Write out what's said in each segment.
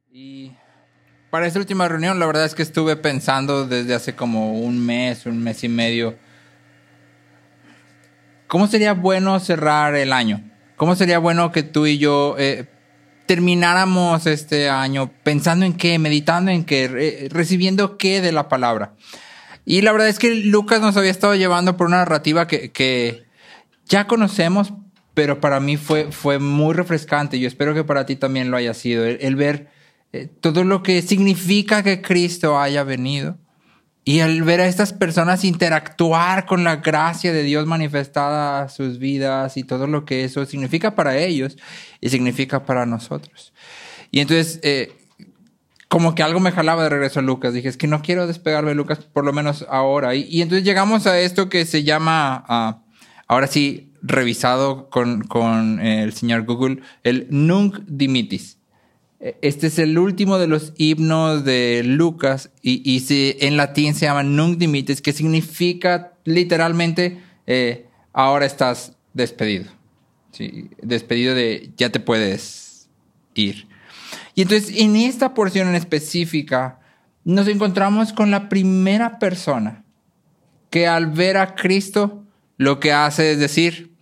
Y para esta última reunión, la verdad es que estuve pensando desde hace como un mes y medio, ¿cómo sería bueno cerrar el año? ¿Cómo sería bueno que tú y yo termináramos este año pensando en qué, meditando en qué, recibiendo qué de la palabra? Y la verdad es que Lucas nos había estado llevando por una narrativa que ya conocemos, pero para mí fue muy refrescante. Yo espero que para ti también lo haya sido. El ver todo lo que significa que Cristo haya venido. Y al ver a estas personas interactuar con la gracia de Dios manifestada a sus vidas y todo lo que eso significa para ellos y significa para nosotros. Y entonces, como que algo me jalaba de regreso a Lucas. Dije, es que no quiero despegarme de Lucas, por lo menos ahora. Y entonces llegamos a esto que se llama, ahora sí, revisado con el señor Google, el Nunc Dimittis. Este es el último de los himnos de Lucas y en latín se llama Nunc Dimittis, que significa literalmente ahora estás despedido. ¿Sí? Despedido de ya te puedes ir. Y entonces en esta porción en específica nos encontramos con la primera persona que al ver a Cristo lo que hace es decir,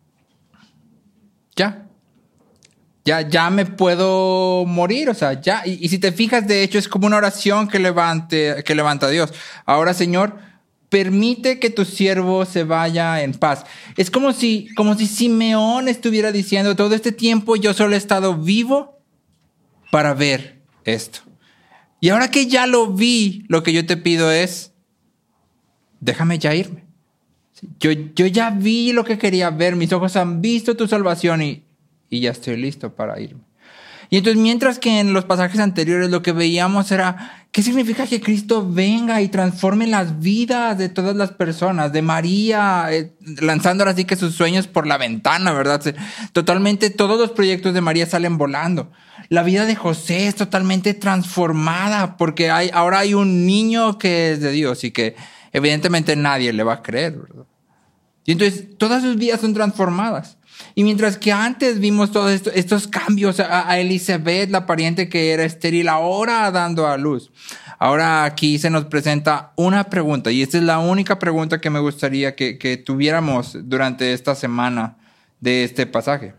ya me puedo morir, o sea, ya. Y si te fijas, de hecho, es como una oración que levanta a Dios. Ahora, Señor, permite que tu siervo se vaya en paz. Es como si Simeón estuviera diciendo, todo este tiempo yo solo he estado vivo para ver esto. Y ahora que ya lo vi, lo que yo te pido es, déjame ya irme. Yo ya vi lo que quería ver, mis ojos han visto tu salvación y ya estoy listo para irme. Y entonces, mientras que en los pasajes anteriores lo que veíamos era, ¿qué significa que Cristo venga y transforme las vidas de todas las personas? De María, lanzando ahora sí que sus sueños por la ventana, ¿verdad? Totalmente todos los proyectos de María salen volando. La vida de José es totalmente transformada porque ahora hay un niño que es de Dios y que evidentemente nadie le va a creer, ¿verdad? Y entonces todas sus vidas son transformadas. Y mientras que antes vimos todos estos cambios a Elizabeth, la pariente que era estéril, ahora dando a luz. Ahora aquí se nos presenta una pregunta, y esta es la única pregunta que me gustaría que tuviéramos durante esta semana de este pasaje.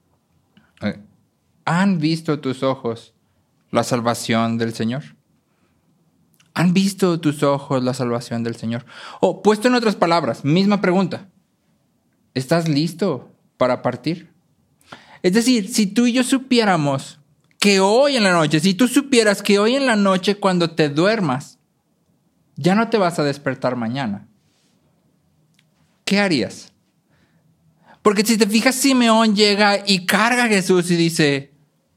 ¿Han visto tus ojos la salvación del Señor? ¿Han visto tus ojos la salvación del Señor? O puesto en otras palabras, misma pregunta. ¿Estás listo para partir? Es decir, si tú y yo supiéramos que hoy en la noche, si tú supieras que hoy en la noche cuando te duermas, ya no te vas a despertar mañana, ¿qué harías? Porque si te fijas, Simeón llega y carga a Jesús y dice,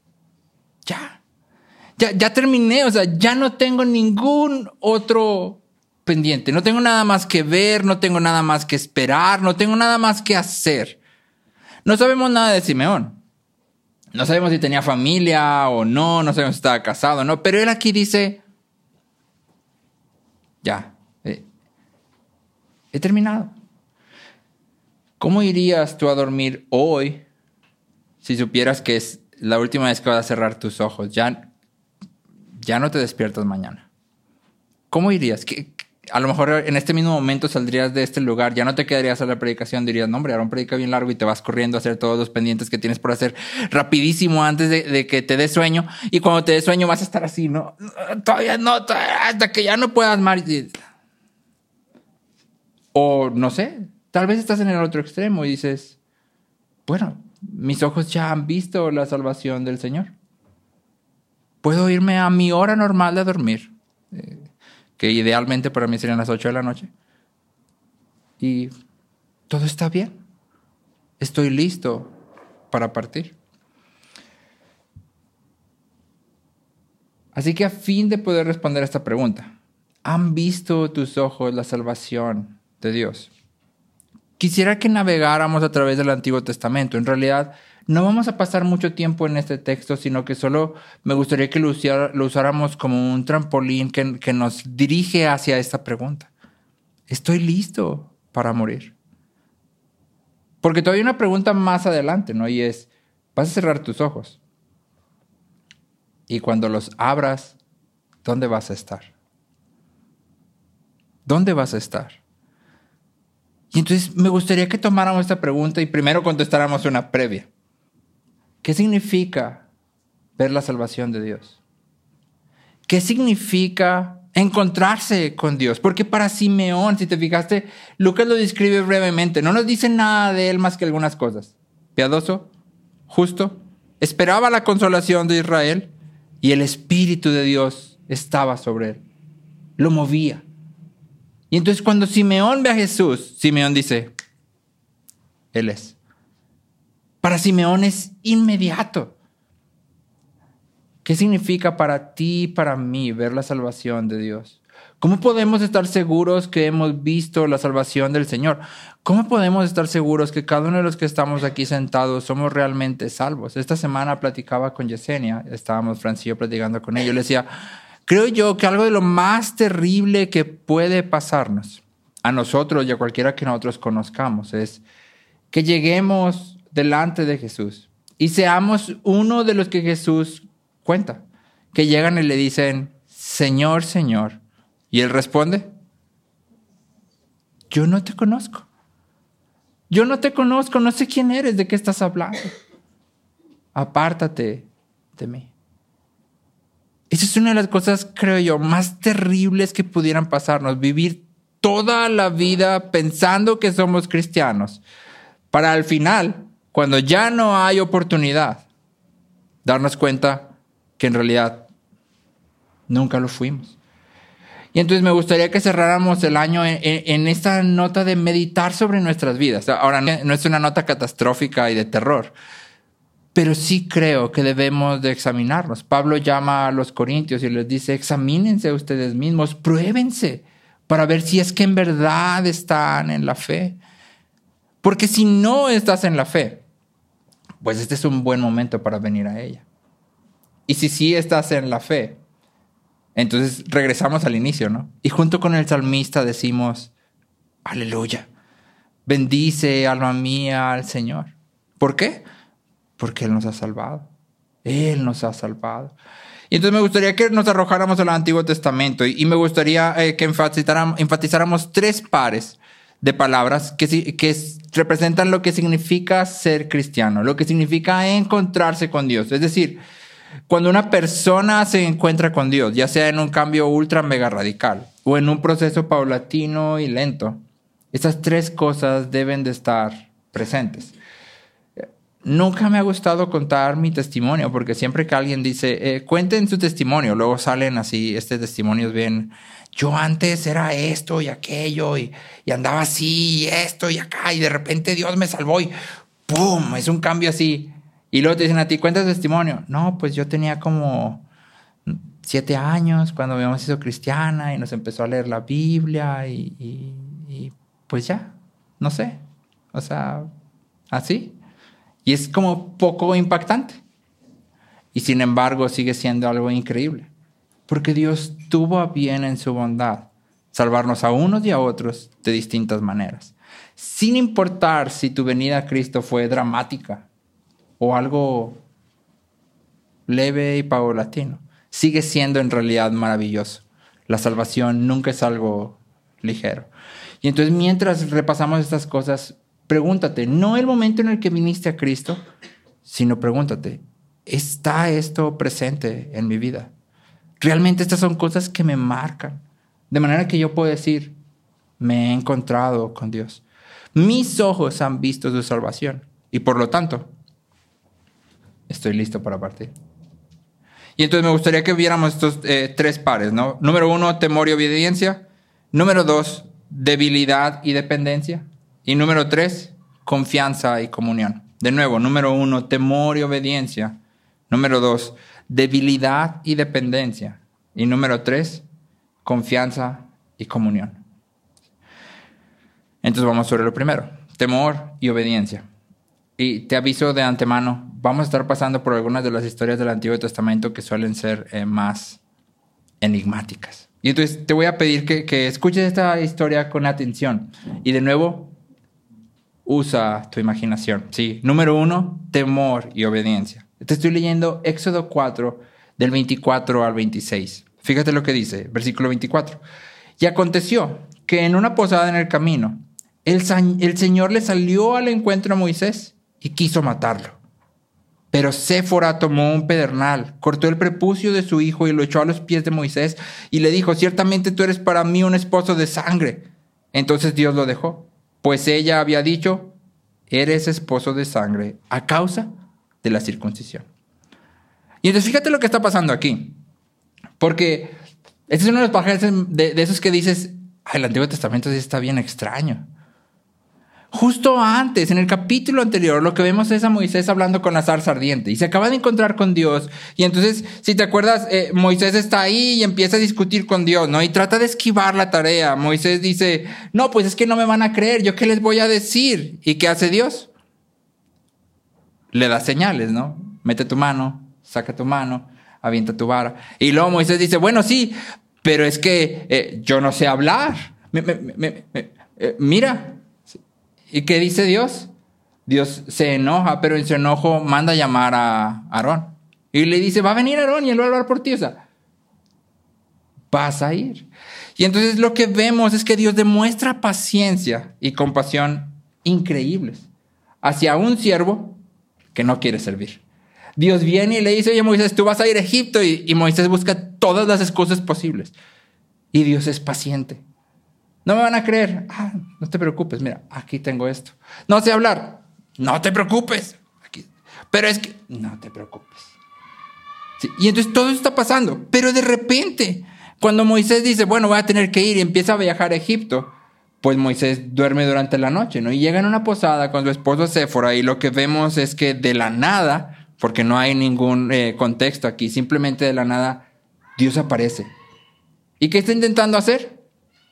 ya terminé, o sea, ya no tengo ningún otro pendiente, no tengo nada más que ver, no tengo nada más que esperar, no tengo nada más que hacer. No sabemos nada de Simeón. No sabemos si tenía familia o no sabemos si estaba casado o no, pero él aquí dice, he terminado. ¿Cómo irías tú a dormir hoy si supieras que es la última vez que vas a cerrar tus ojos? Ya no te despiertas mañana. ¿Cómo irías? A lo mejor en este mismo momento saldrías de este lugar, ya no te quedarías a la predicación, dirías, no hombre, ahora un predica bien largo y te vas corriendo a hacer todos los pendientes que tienes por hacer rapidísimo antes de que te dé sueño. Y cuando te dé sueño vas a estar así, ¿no? Todavía no, hasta que ya no puedas más. O no sé, tal vez estás en el otro extremo y dices, bueno, mis ojos ya han visto la salvación del Señor. Puedo irme a mi hora normal de dormir, que idealmente para mí serían las 8 de la noche. Y todo está bien. Estoy listo para partir. Así que a fin de poder responder a esta pregunta, ¿han visto tus ojos la salvación de Dios? Quisiera que navegáramos a través del Antiguo Testamento. En realidad, no vamos a pasar mucho tiempo en este texto, sino que solo me gustaría que lo usáramos como un trampolín que nos dirige hacia esta pregunta. ¿Estoy listo para morir? Porque todavía hay una pregunta más adelante, ¿no? Y es, ¿vas a cerrar tus ojos? Y cuando los abras, ¿dónde vas a estar? ¿Dónde vas a estar? Y entonces me gustaría que tomáramos esta pregunta y primero contestáramos una previa. ¿Qué significa ver la salvación de Dios? ¿Qué significa encontrarse con Dios? Porque para Simeón, si te fijaste, Lucas lo describe brevemente. No nos dice nada de él más que algunas cosas. Piadoso, justo, esperaba la consolación de Israel y el Espíritu de Dios estaba sobre él. Lo movía. Y entonces cuando Simeón ve a Jesús, Simeón dice, Él es. Para Simeón es inmediato. ¿Qué significa para ti y para mí ver la salvación de Dios? ¿Cómo podemos estar seguros que hemos visto la salvación del Señor? ¿Cómo podemos estar seguros que cada uno de los que estamos aquí sentados somos realmente salvos? Esta semana platicaba con Yesenia, estábamos Francis y yo platicando con ella. Yo le decía, creo yo que algo de lo más terrible que puede pasarnos a nosotros y a cualquiera que nosotros conozcamos es que lleguemos delante de Jesús y seamos uno de los que Jesús cuenta, que llegan y le dicen, Señor, Señor. Y él responde, yo no te conozco. Yo no te conozco, no sé quién eres, de qué estás hablando. Apártate de mí. Esa es una de las cosas, creo yo, más terribles que pudieran pasarnos. Vivir toda la vida pensando que somos cristianos. Para al final, cuando ya no hay oportunidad, darnos cuenta que en realidad nunca lo fuimos. Y entonces me gustaría que cerráramos el año en esta nota de meditar sobre nuestras vidas. Ahora, no es una nota catastrófica y de terror, pero sí creo que debemos de examinarnos. Pablo llama a los corintios y les dice, examínense ustedes mismos, pruébense para ver si es que en verdad están en la fe. Porque si no estás en la fe, pues este es un buen momento para venir a ella. Y si sí estás en la fe, entonces regresamos al inicio, ¿no? Y junto con el salmista decimos, aleluya, bendice alma mía al Señor. ¿Por qué? Porque Él nos ha salvado. Él nos ha salvado. Y entonces me gustaría que nos arrojáramos al Antiguo Testamento y me gustaría que enfatizáramos 3 pares de palabras que representan lo que significa ser cristiano, lo que significa encontrarse con Dios. Es decir, cuando una persona se encuentra con Dios, ya sea en un cambio ultra mega radical o en un proceso paulatino y lento, estas 3 cosas deben de estar presentes. Nunca me ha gustado contar mi testimonio porque siempre que alguien dice, cuenten su testimonio, luego salen así, testimonios bien, yo antes era esto y aquello y andaba así y esto y acá y de repente Dios me salvó y ¡pum! Es un cambio así. Y luego te dicen a ti, ¿cuentas testimonio? No, pues yo tenía como 7 años cuando mi mamá se hizo cristiana y nos empezó a leer la Biblia y pues ya, no sé. O sea, así. Y es como poco impactante. Y sin embargo sigue siendo algo increíble. Porque Dios tuvo a bien en su bondad salvarnos a unos y a otros de distintas maneras. Sin importar si tu venida a Cristo fue dramática o algo leve y paulatino, sigue siendo en realidad maravilloso. La salvación nunca es algo ligero. Y entonces mientras repasamos estas cosas, pregúntate, no el momento en el que viniste a Cristo, sino pregúntate, ¿está esto presente en mi vida? Realmente estas son cosas que me marcan, de manera que yo puedo decir, me he encontrado con Dios. Mis ojos han visto su salvación y por lo tanto, estoy listo para partir. Y entonces me gustaría que viéramos estos 3 pares, ¿no? Número 1, temor y obediencia. Número 2, debilidad y dependencia. Y número 3, confianza y comunión. De nuevo, número 1, temor y obediencia. Número 2, debilidad y dependencia. Y número 3, confianza y comunión. Entonces vamos sobre lo primero, temor y obediencia. Y te aviso de antemano, vamos a estar pasando por algunas de las historias del Antiguo Testamento que suelen ser más enigmáticas. Y entonces te voy a pedir que escuches esta historia con atención. Y de nuevo, usa tu imaginación. Sí, número 1, temor y obediencia. Te estoy leyendo Éxodo 4, del 24 al 26. Fíjate lo que dice, versículo 24. Y aconteció que en una posada en el camino, el Señor le salió al encuentro a Moisés y quiso matarlo. Pero Séfora tomó un pedernal, cortó el prepucio de su hijo y lo echó a los pies de Moisés y le dijo: ciertamente tú eres para mí un esposo de sangre. Entonces Dios lo dejó, pues ella había dicho: eres esposo de sangre a causa de la circuncisión. Y entonces fíjate lo que está pasando aquí. Porque este es uno de los pasajes de esos que dices: ay, el Antiguo Testamento sí está bien extraño. Justo antes, en el capítulo anterior, lo que vemos es a Moisés hablando con la zarza ardiente y se acaba de encontrar con Dios. Y entonces, si te acuerdas, Moisés está ahí y empieza a discutir con Dios, ¿no? Y trata de esquivar la tarea. Moisés dice: no, pues es que no me van a creer, ¿yo qué les voy a decir? ¿Y qué hace Dios? Le da señales, ¿no? Mete tu mano, saca tu mano, avienta tu vara. Y luego Moisés dice: bueno, sí, pero es que yo no sé hablar. Mira. ¿Y qué dice Dios? Dios se enoja, pero en su enojo manda a llamar a Aarón. Y le dice: va a venir Aarón y él va a hablar por ti. O sea, vas a ir. Y entonces lo que vemos es que Dios demuestra paciencia y compasión increíbles hacia un siervo que no quiere servir. Dios viene y le dice: oye, Moisés, tú vas a ir a Egipto. Y Moisés busca todas las excusas posibles. Y Dios es paciente. No me van a creer. Ah, no te preocupes, mira, aquí tengo esto. No sé hablar. No te preocupes. Aquí. Pero es que, no te preocupes. Sí, y entonces todo eso está pasando. Pero de repente, cuando Moisés dice: bueno, voy a tener que ir, y empieza a viajar a Egipto, pues Moisés duerme durante la noche, ¿no? Y llega en una posada con su esposo Séfora, y lo que vemos es que de la nada, porque no hay ningún contexto aquí, simplemente de la nada, Dios aparece. ¿Y qué está intentando hacer?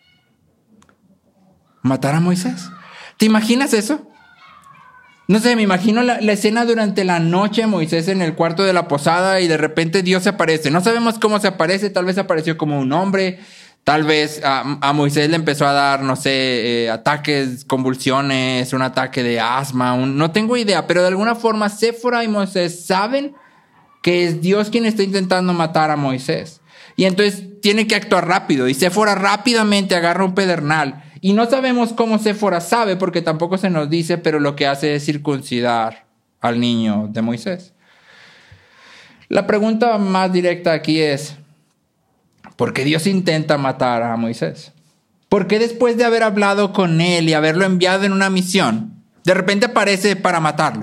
Matar a Moisés. ¿Te imaginas eso? No sé, me imagino la escena durante la noche, Moisés en el cuarto de la posada y de repente Dios se aparece. No sabemos cómo se aparece, tal vez apareció como un hombre, tal vez a Moisés le empezó a dar, no sé, ataques, convulsiones, un ataque de asma, no tengo idea, pero de alguna forma Séfora y Moisés saben que es Dios quien está intentando matar a Moisés. Y entonces tiene que actuar rápido y Séfora rápidamente agarra un pedernal. Y no sabemos cómo Séfora sabe, porque tampoco se nos dice, pero lo que hace es circuncidar al niño de Moisés. La pregunta más directa aquí es: ¿por qué Dios intenta matar a Moisés? ¿Por qué después de haber hablado con él y haberlo enviado en una misión, de repente aparece para matarlo?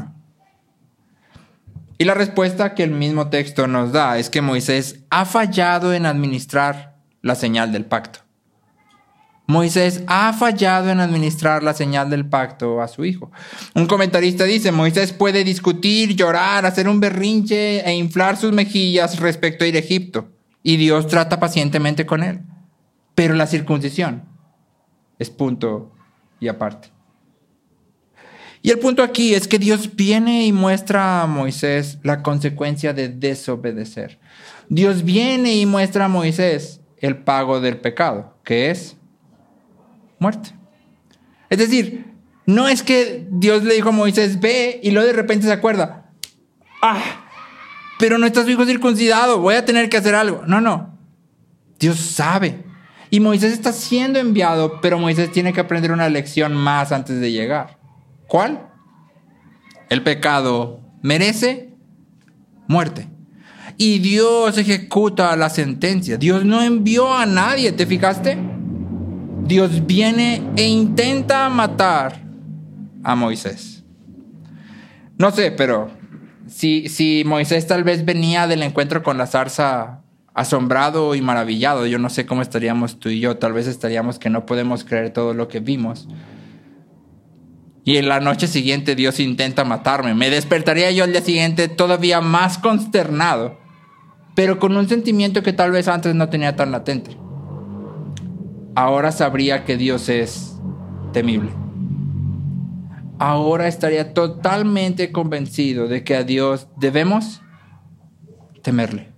Y la respuesta que el mismo texto nos da es que Moisés ha fallado en administrar la señal del pacto. Moisés ha fallado en administrar la señal del pacto a su hijo. Un comentarista dice: Moisés puede discutir, llorar, hacer un berrinche e inflar sus mejillas respecto a ir a Egipto. Y Dios trata pacientemente con él. Pero la circuncisión es punto y aparte. Y el punto aquí es que Dios viene y muestra a Moisés la consecuencia de desobedecer. Dios viene y muestra a Moisés el pago del pecado, que es muerte. Es decir, no es que Dios le dijo a Moisés: ve, y luego de repente se acuerda: pero no está su hijo circuncidado, voy a tener que hacer algo. No. Dios sabe. Y Moisés está siendo enviado, pero Moisés tiene que aprender una lección más antes de llegar. ¿Cuál? El pecado merece muerte. Y Dios ejecuta la sentencia. Dios no envió a nadie, ¿te fijaste? Dios viene e intenta matar a Moisés. No sé, pero si Moisés tal vez venía del encuentro con la zarza asombrado y maravillado, yo no sé cómo estaríamos tú y yo. Tal vez estaríamos que no podemos creer todo lo que vimos. Y en la noche siguiente Dios intenta matarme. Me despertaría yo al día siguiente todavía más consternado, pero con un sentimiento que tal vez antes no tenía tan latente. Ahora sabría que Dios es temible. Ahora estaría totalmente convencido de que a Dios debemos temerle.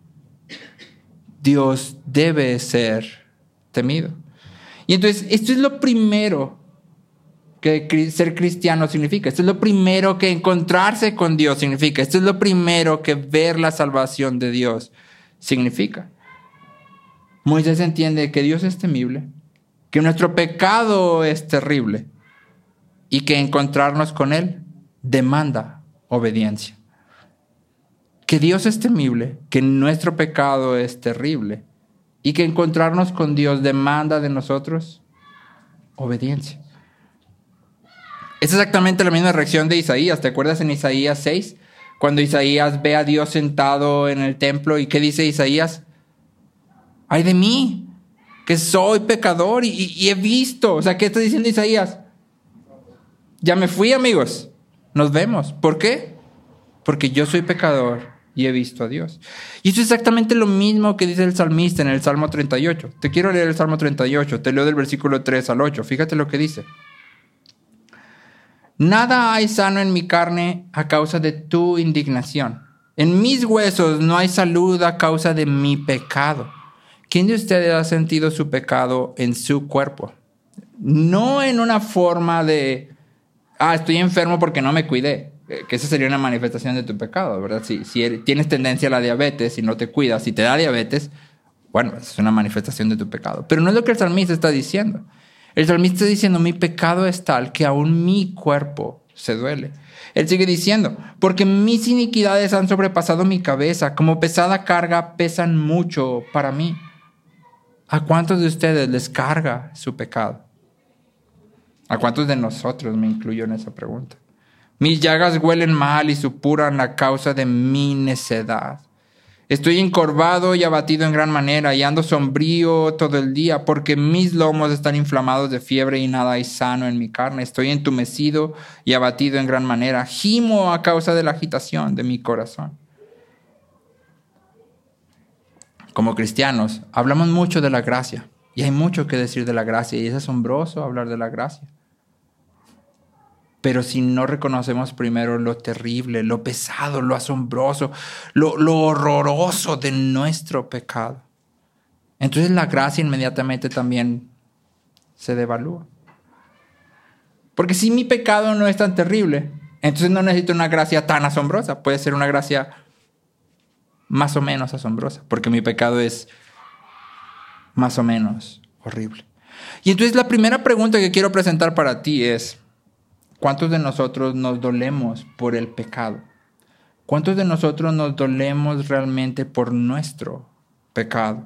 Dios debe ser temido. Y entonces esto es lo primero que ser cristiano significa. Esto es lo primero que encontrarse con Dios significa. Esto es lo primero que ver la salvación de Dios significa. Moisés entiende que Dios es temible, que nuestro pecado es terrible y que encontrarnos con Él demanda obediencia. Que Dios es temible, que nuestro pecado es terrible y que encontrarnos con Dios demanda de nosotros obediencia. Es exactamente la misma reacción de Isaías. ¿Te acuerdas en Isaías 6? Cuando Isaías ve a Dios sentado en el templo, ¿y qué dice Isaías? ¡Ay de mí! Que soy pecador y he visto. O sea, ¿qué está diciendo Isaías? Ya me fui, amigos. Nos vemos. ¿Por qué? Porque yo soy pecador y he visto a Dios. Y eso es exactamente lo mismo que dice el salmista en el Salmo 38. Te quiero leer el Salmo 38. Te leo del versículo 3 al 8. Fíjate lo que dice. Nada hay sano en mi carne a causa de tu indignación. En mis huesos no hay salud a causa de mi pecado. ¿Quién de ustedes ha sentido su pecado en su cuerpo? No en una forma de, estoy enfermo porque no me cuidé. Que esa sería una manifestación de tu pecado, ¿verdad? Si tienes tendencia a la diabetes y no te cuidas, si te da diabetes, bueno, es una manifestación de tu pecado. Pero no es lo que el salmista está diciendo. El salmista está diciendo, mi pecado es tal que aún mi cuerpo se duele. Él sigue diciendo, porque mis iniquidades han sobrepasado mi cabeza, como pesada carga pesan mucho para mí. ¿A cuántos de ustedes les carga su pecado? ¿A cuántos de nosotros, me incluyo en esa pregunta? Mis llagas huelen mal y supuran a causa de mi necedad. Estoy encorvado y abatido en gran manera y ando sombrío todo el día porque mis lomos están inflamados de fiebre y nada hay sano en mi carne. Estoy entumecido y abatido en gran manera. Gimo a causa de la agitación de mi corazón. Como cristianos, hablamos mucho de la gracia y hay mucho que decir de la gracia y es asombroso hablar de la gracia. Pero si no reconocemos primero lo terrible, lo pesado, lo asombroso, lo horroroso de nuestro pecado, entonces la gracia inmediatamente también se devalúa. Porque si mi pecado no es tan terrible, entonces no necesito una gracia tan asombrosa. Puede ser una gracia más o menos asombrosa, porque mi pecado es más o menos horrible. Y entonces la primera pregunta que quiero presentar para ti es, ¿cuántos de nosotros nos dolemos por el pecado? ¿Cuántos de nosotros nos dolemos realmente por nuestro pecado?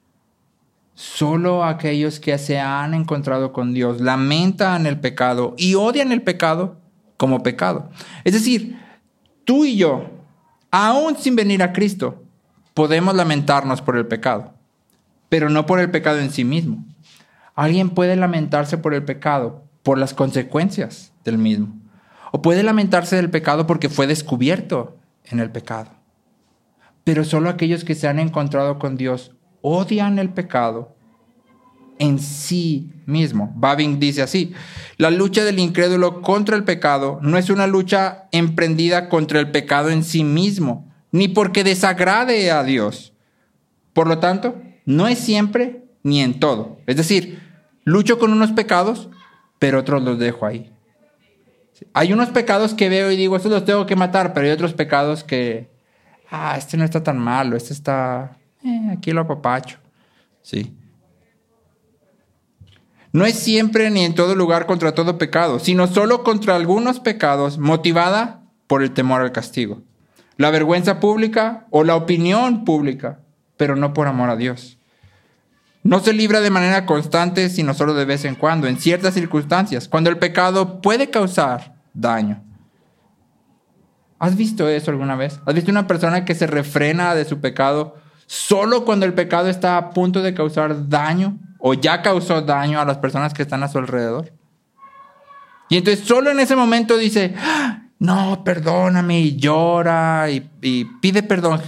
Solo aquellos que se han encontrado con Dios lamentan el pecado y odian el pecado como pecado. Es decir, tú y yo, aún sin venir a Cristo, podemos lamentarnos por el pecado, pero no por el pecado en sí mismo. Alguien puede lamentarse por el pecado por las consecuencias del mismo. O puede lamentarse del pecado porque fue descubierto en el pecado. Pero solo aquellos que se han encontrado con Dios odian el pecado en sí mismo. Bavinck dice así: la lucha del incrédulo contra el pecado no es una lucha emprendida contra el pecado en sí mismo, ni porque desagrade a Dios. Por lo tanto, no es siempre ni en todo. Es decir, lucho con unos pecados, pero otros los dejo ahí. Hay unos pecados que veo y digo, estos los tengo que matar, pero hay otros pecados que, este no está tan malo, este está, aquí lo apapacho. Sí. No es siempre ni en todo lugar contra todo pecado, sino solo contra algunos pecados motivada por el temor al castigo, la vergüenza pública o la opinión pública, pero no por amor a Dios. No se libra de manera constante, sino solo de vez en cuando, en ciertas circunstancias, cuando el pecado puede causar daño. ¿Has visto eso alguna vez? ¿Has visto una persona que se refrena de su pecado solo cuando el pecado está a punto de causar daño o ya causó daño a las personas que están a su alrededor? Y entonces solo en ese momento dice, no, perdóname, y llora y pide perdón.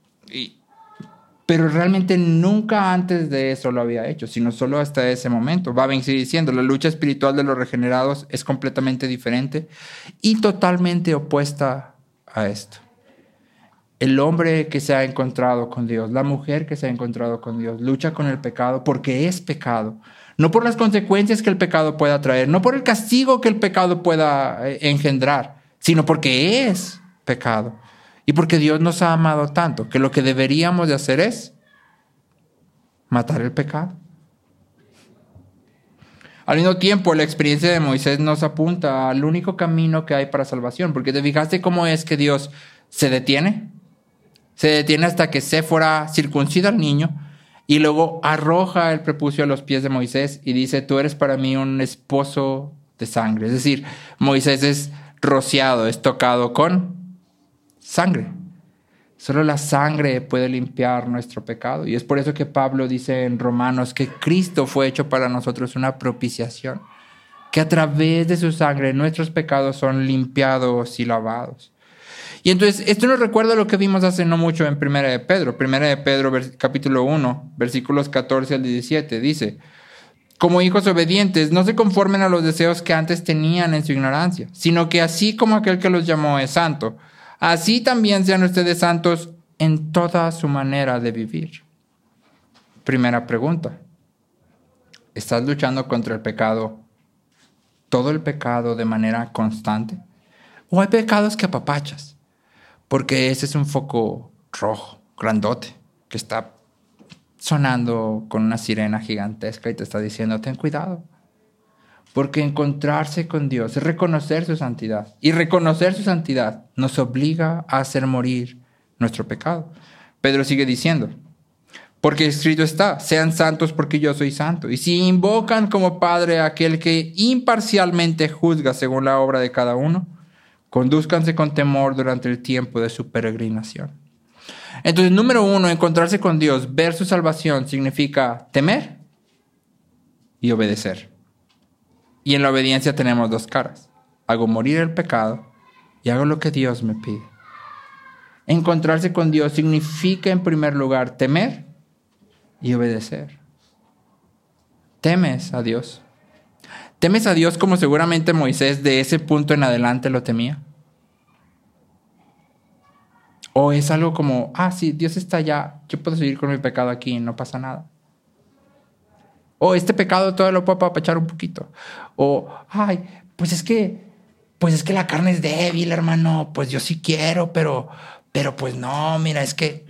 Pero realmente nunca antes de eso lo había hecho, sino solo hasta ese momento. Bavinck sigue diciendo, la lucha espiritual de los regenerados es completamente diferente y totalmente opuesta a esto. El hombre que se ha encontrado con Dios, la mujer que se ha encontrado con Dios, lucha con el pecado porque es pecado. No por las consecuencias que el pecado pueda traer, no por el castigo que el pecado pueda engendrar, sino porque es pecado. Y porque Dios nos ha amado tanto que lo que deberíamos de hacer es matar el pecado. Al mismo tiempo, la experiencia de Moisés nos apunta al único camino que hay para salvación. Porque ¿te fijaste cómo es que Dios se detiene? Se detiene hasta que Séfora circuncida al niño y luego arroja el prepucio a los pies de Moisés y dice, tú eres para mí un esposo de sangre. Es decir, Moisés es rociado, es tocado con sangre. Solo la sangre puede limpiar nuestro pecado. Y es por eso que Pablo dice en Romanos que Cristo fue hecho para nosotros una propiciación. Que a través de su sangre nuestros pecados son limpiados y lavados. Y entonces esto nos recuerda lo que vimos hace no mucho en Primera de Pedro. Primera de Pedro capítulo 1, versículos 14 al 17. Dice, como hijos obedientes, no se conformen a los deseos que antes tenían en su ignorancia, sino que así como aquel que los llamó es santo, así también sean ustedes santos en toda su manera de vivir. Primera pregunta. ¿Estás luchando contra el pecado, todo el pecado de manera constante? ¿O hay pecados que apapachas? Porque ese es un foco rojo, grandote, que está sonando con una sirena gigantesca y te está diciendo, ten cuidado. Porque encontrarse con Dios es reconocer su santidad. Y reconocer su santidad nos obliga a hacer morir nuestro pecado. Pedro sigue diciendo, porque escrito está, sean santos porque yo soy santo. Y si invocan como Padre a aquel que imparcialmente juzga según la obra de cada uno, condúzcanse con temor durante el tiempo de su peregrinación. Entonces, número 1, encontrarse con Dios, ver su salvación, significa temer y obedecer. Y en la obediencia tenemos dos caras. Hago morir el pecado y hago lo que Dios me pide. Encontrarse con Dios significa, en primer lugar, temer y obedecer. ¿Temes a Dios? ¿Temes a Dios como seguramente Moisés de ese punto en adelante lo temía? ¿O es algo como, sí, Dios está allá, yo puedo seguir con mi pecado aquí, no pasa nada? ¿O este pecado todavía lo puedo apapachar un poquito? ¿O, pues es que la carne es débil, hermano, pues yo sí quiero, pero pues no, mira, es que...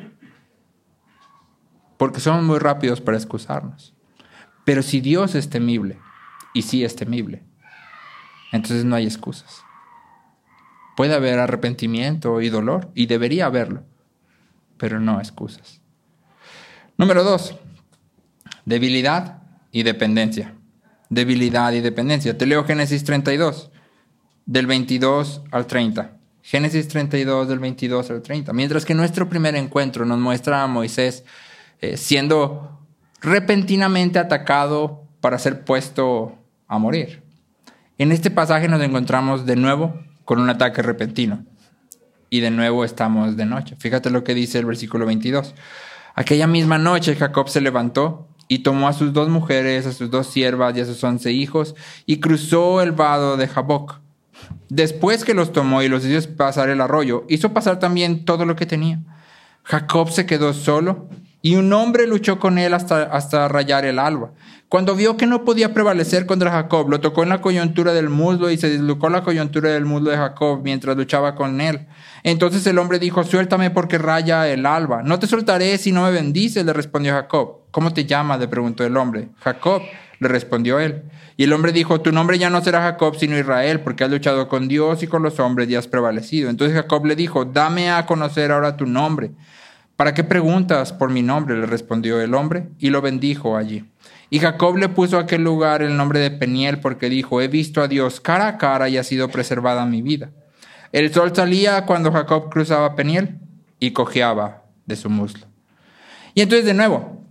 Porque somos muy rápidos para excusarnos. Pero si Dios es temible, y sí es temible, entonces no hay excusas. Puede haber arrepentimiento y dolor, y debería haberlo, pero no excusas. Número 2, debilidad y dependencia. Debilidad y dependencia. Te leo Génesis 32, del 22 al 30. Génesis 32, del 22 al 30. Mientras que nuestro primer encuentro nos muestra a Moisés siendo repentinamente atacado para ser puesto a morir. En este pasaje nos encontramos de nuevo con un ataque repentino. Y de nuevo estamos de noche. Fíjate lo que dice el versículo 22. Aquella misma noche Jacob se levantó y tomó a sus 2 mujeres, a sus 2 siervas y a sus 11 hijos y cruzó el vado de Jaboc. Después que los tomó y los hizo pasar el arroyo, hizo pasar también todo lo que tenía. Jacob se quedó solo y un hombre luchó con él hasta rayar el alba. Cuando vio que no podía prevalecer contra Jacob, lo tocó en la coyuntura del muslo y se dislocó la coyuntura del muslo de Jacob mientras luchaba con él. Entonces el hombre dijo, suéltame porque raya el alba. No te soltaré si no me bendices, le respondió Jacob. ¿Cómo te llamas?, le preguntó el hombre. Jacob, le respondió él. Y el hombre dijo, tu nombre ya no será Jacob sino Israel, porque has luchado con Dios y con los hombres y has prevalecido. Entonces Jacob le dijo, dame a conocer ahora tu nombre. ¿Para qué preguntas por mi nombre?, le respondió el hombre, y lo bendijo allí. Y Jacob le puso a aquel lugar el nombre de Peniel, porque dijo, he visto a Dios cara a cara y ha sido preservada mi vida. El sol salía cuando Jacob cruzaba Peniel y cojeaba de su muslo. Y entonces de nuevo,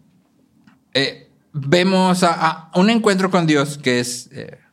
vemos a un encuentro con Dios que es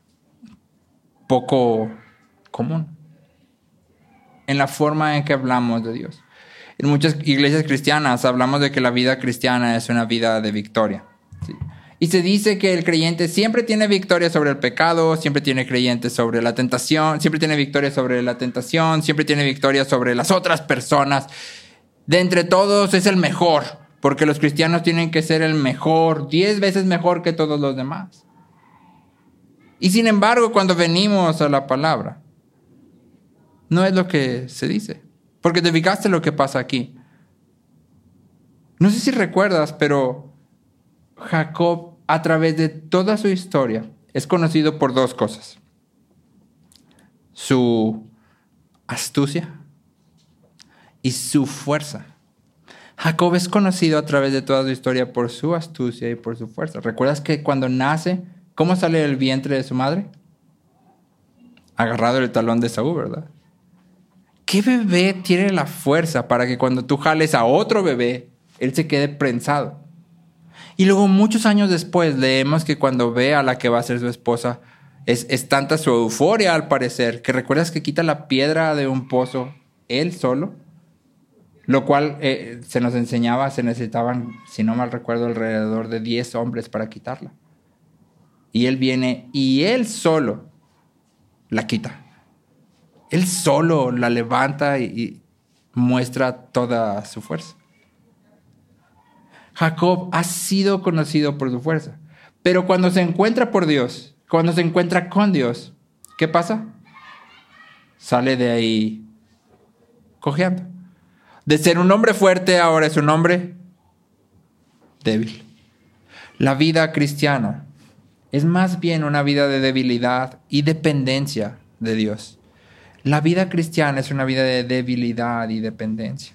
poco común en la forma en que hablamos de Dios. En muchas iglesias cristianas hablamos de que la vida cristiana es una vida de victoria, ¿sí? Y se dice que el creyente siempre tiene victoria sobre el pecado, siempre tiene creyente sobre la tentación, siempre tiene victoria sobre la tentación, siempre tiene victoria sobre las otras personas. De entre todos es el mejor, porque los cristianos tienen que ser el mejor, 10 veces mejor que todos los demás. Y sin embargo, cuando venimos a la palabra, no es lo que se dice. Porque te fijaste lo que pasa aquí. No sé si recuerdas, pero Jacob, a través de toda su historia, es conocido por dos cosas. Su astucia y su fuerza. Jacob es conocido a través de toda su historia por su astucia y por su fuerza. ¿Recuerdas que cuando nace, cómo sale del vientre de su madre? Agarrado el talón de Esaú, ¿verdad? ¿Qué bebé tiene la fuerza para que cuando tú jales a otro bebé, él se quede prensado? Y luego muchos años después leemos que cuando ve a la que va a ser su esposa, es tanta su euforia al parecer, que recuerdas que quita la piedra de un pozo él solo, lo cual se nos enseñaba, se necesitaban, si no mal recuerdo, alrededor de 10 hombres para quitarla. Y él viene y él solo la quita. Él solo la levanta y muestra toda su fuerza. Jacob ha sido conocido por su fuerza. Pero cuando se encuentra por Dios, cuando se encuentra con Dios, ¿qué pasa? Sale de ahí cojeando. De ser un hombre fuerte, ahora es un hombre débil. La vida cristiana es más bien una vida de debilidad y dependencia de Dios. La vida cristiana es una vida de debilidad y dependencia.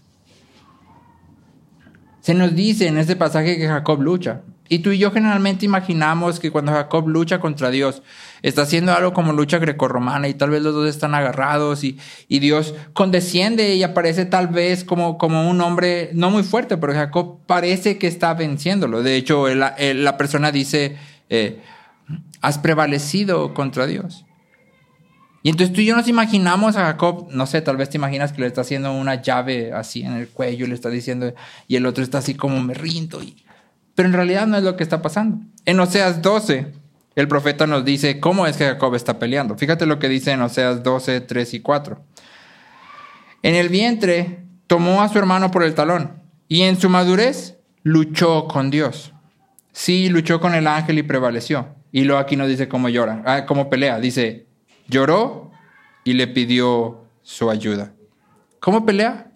Se nos dice en este pasaje que Jacob lucha. Y tú y yo generalmente imaginamos que cuando Jacob lucha contra Dios, está haciendo algo como lucha grecorromana y tal vez los dos están agarrados y Dios condesciende y aparece tal vez como un hombre no muy fuerte, pero Jacob parece que está venciéndolo. De hecho, la persona dice, has prevalecido contra Dios. Y entonces tú y yo nos imaginamos a Jacob, no sé, tal vez te imaginas que le está haciendo una llave así en el cuello, le está diciendo, y el otro está así como me rindo. Pero en realidad no es lo que está pasando. En Oseas 12, el profeta nos dice cómo es que Jacob está peleando. Fíjate lo que dice en Oseas 12, 3 y 4. En el vientre tomó a su hermano por el talón, y en su madurez luchó con Dios. Sí, luchó con el ángel y prevaleció. Y luego aquí nos dice cómo llora, cómo pelea. Dice, lloró y le pidió su ayuda. ¿Cómo pelea?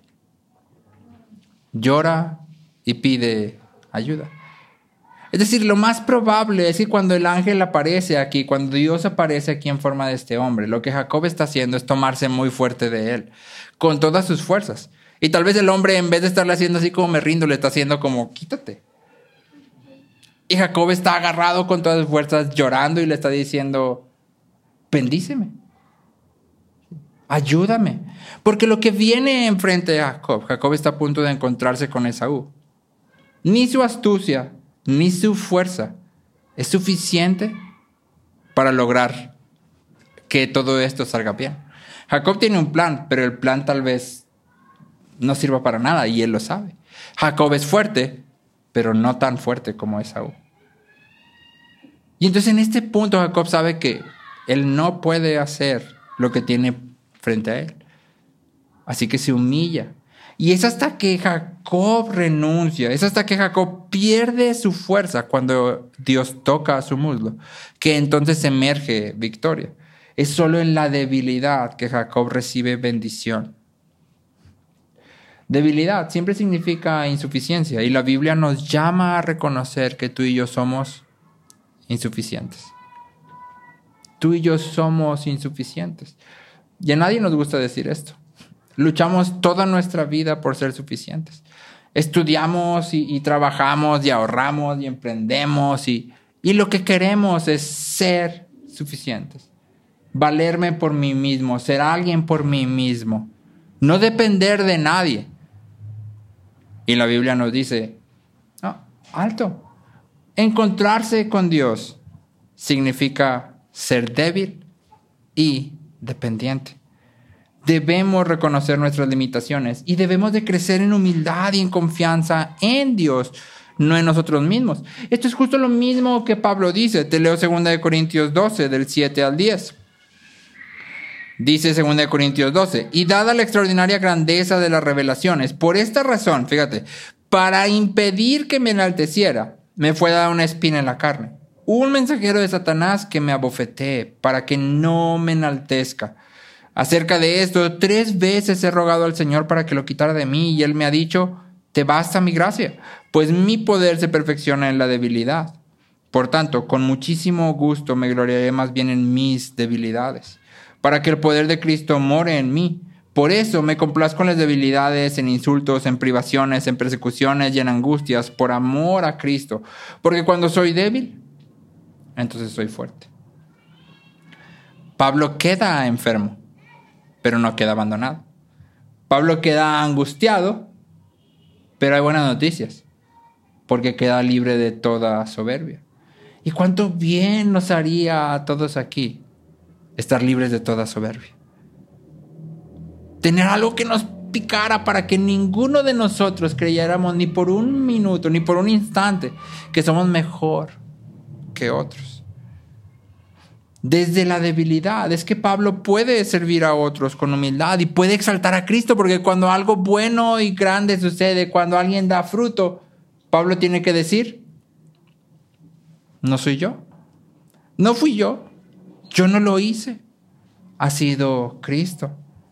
Llora y pide ayuda. Es decir, lo más probable es que cuando el ángel aparece aquí, cuando Dios aparece aquí en forma de este hombre, lo que Jacob está haciendo es tomarse muy fuerte de él, con todas sus fuerzas. Y tal vez el hombre, en vez de estarle haciendo así como me rindo, le está haciendo como quítate. Y Jacob está agarrado con todas sus fuerzas, llorando y le está diciendo, bendíceme, ayúdame. Porque lo que viene enfrente de Jacob está a punto de encontrarse con Esaú. Ni su astucia, ni su fuerza es suficiente para lograr que todo esto salga bien. Jacob tiene un plan, pero el plan tal vez no sirva para nada y él lo sabe. Jacob es fuerte, pero no tan fuerte como Esaú. Y entonces en este punto Jacob sabe que él no puede hacer lo que tiene frente a él. Así que se humilla. Y es hasta que Jacob renuncia, es hasta que Jacob pierde su fuerza cuando Dios toca a su muslo, que entonces emerge victoria. Es solo en la debilidad que Jacob recibe bendición. Debilidad siempre significa insuficiencia y la Biblia nos llama a reconocer que tú y yo somos insuficientes. Tú y yo somos insuficientes. Y a nadie nos gusta decir esto. Luchamos toda nuestra vida por ser suficientes. Estudiamos y trabajamos y ahorramos y emprendemos y lo que queremos es ser suficientes. Valerme por mí mismo, ser alguien por mí mismo. No depender de nadie. Y la Biblia nos dice, no, alto. Encontrarse con Dios significa ser débil y dependiente. Debemos reconocer nuestras limitaciones y debemos de crecer en humildad y en confianza en Dios, no en nosotros mismos. Esto es justo lo mismo que Pablo dice. Te leo 2 Corintios 12, del 7 al 10. Dice 2 Corintios 12, y dada la extraordinaria grandeza de las revelaciones, por esta razón, fíjate, para impedir que me enalteciera, me fue dada una espina en la carne, un mensajero de Satanás que me abofetee para que no me enaltezca. Acerca de esto, 3 veces he rogado al Señor para que lo quitara de mí, y Él me ha dicho, te basta mi gracia, pues mi poder se perfecciona en la debilidad. Por tanto, con muchísimo gusto me gloriaré más bien en mis debilidades, para que el poder de Cristo more en mí. Por eso me complazco en las debilidades, en insultos, en privaciones, en persecuciones y en angustias, por amor a Cristo. Porque cuando soy débil, entonces soy fuerte. Pablo queda enfermo, pero no queda abandonado. Pablo queda angustiado, pero hay buenas noticias, porque queda libre de toda soberbia. ¿Y cuánto bien nos haría a todos aquí estar libres de toda soberbia? Tener algo que nos picara para que ninguno de nosotros creyéramos ni por un minuto, ni por un instante, que somos mejor que otros. Desde la debilidad es que Pablo puede servir a otros con humildad y puede exaltar a Cristo, porque cuando algo bueno y grande sucede, cuando alguien da fruto, Pablo tiene que decir, no soy yo, no fui yo no lo hice, ha sido Cristo.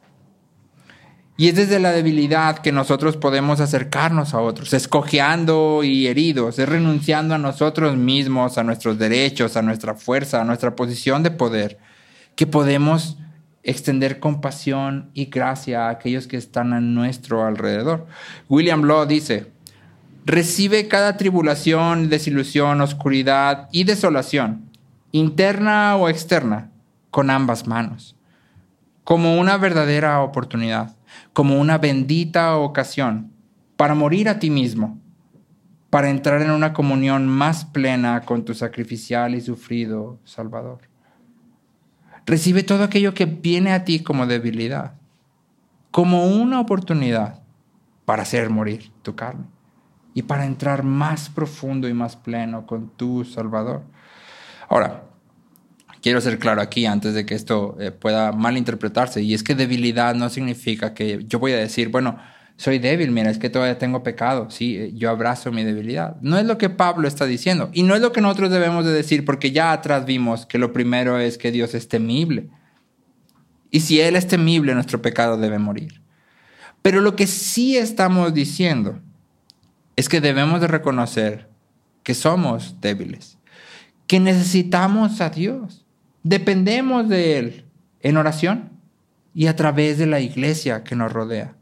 Y es desde la debilidad que nosotros podemos acercarnos a otros, escogiendo y heridos, es renunciando a nosotros mismos, a nuestros derechos, a nuestra fuerza, a nuestra posición de poder, que podemos extender compasión y gracia a aquellos que están a nuestro alrededor. William Law dice, recibe cada tribulación, desilusión, oscuridad y desolación, interna o externa, con ambas manos, como una verdadera oportunidad, como una bendita ocasión para morir a ti mismo, para entrar en una comunión más plena con tu sacrificial y sufrido Salvador. Recibe todo aquello que viene a ti como debilidad, como una oportunidad para hacer morir tu carne y para entrar más profundo y más pleno con tu Salvador. Ahora, quiero ser claro aquí antes de que esto pueda malinterpretarse, y es que debilidad no significa que yo voy a decir, bueno, soy débil, mira, es que todavía tengo pecado, sí, yo abrazo mi debilidad. No es lo que Pablo está diciendo, y no es lo que nosotros debemos de decir, porque ya atrás vimos que lo primero es que Dios es temible, y si Él es temible, nuestro pecado debe morir. Pero lo que sí estamos diciendo es que debemos de reconocer que somos débiles, que necesitamos a Dios, dependemos de Él en oración y a través de la iglesia que nos rodea.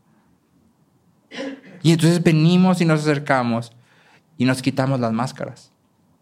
Y entonces venimos y nos acercamos y nos quitamos las máscaras.